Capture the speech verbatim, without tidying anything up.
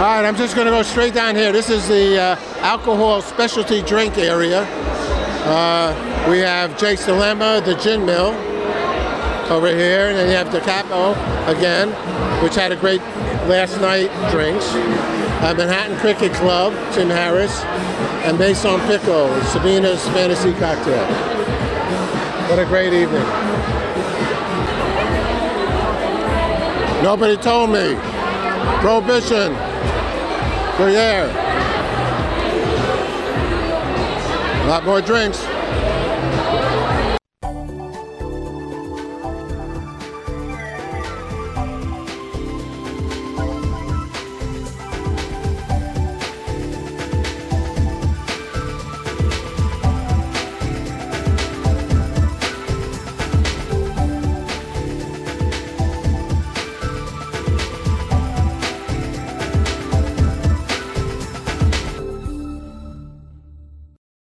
All right, I'm just going to go straight down here. This is the uh, alcohol specialty drink area. Uh, we have Jake's Dilemma, the Gin Mill over here, and then you have the Capo again, which had a great last night drinks. Uh, Manhattan Cricket Club, Tim Harris, and Maison Pico, Sabina's Fantasy Cocktail. What a great evening. Nobody told me. Prohibition. Gruyere. A lot more drinks.